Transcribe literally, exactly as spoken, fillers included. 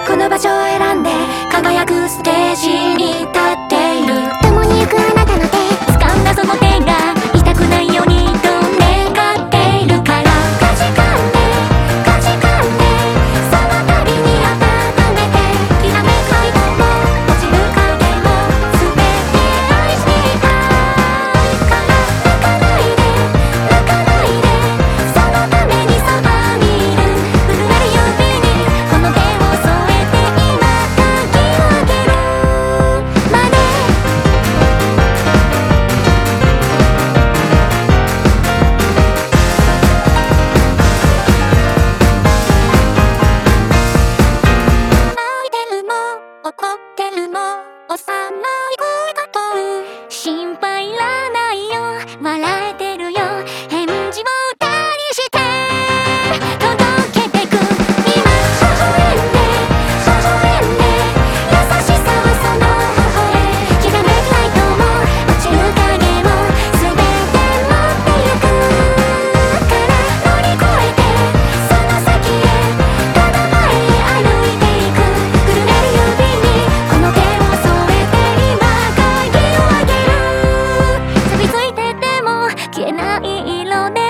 この場所を選んで輝くステージに立っている。共に行くあなたの手、掴んだその手が痛くないようにと願っているから。かじかんでかじかんでその度に温めて、きらめく愛も落ちる影も全て愛していたいから。泣かないで泣かないで、そのためにそばにいる。震える指にこの手を添えて今鍵を開けるまで。泣いてるも怒ってるも幼い声が通る。心配いらないよ、笑えてるよ、返事を歌にして届けてく。今微笑んで微笑んで、優しさはその頬へ。きらめくライトも落ちる影も全て持ってゆくから乗り越えてその先へ、ただ前へ歩いていく。震える指にこの手を添えて今鍵を開ける。錆びついてても消えない色で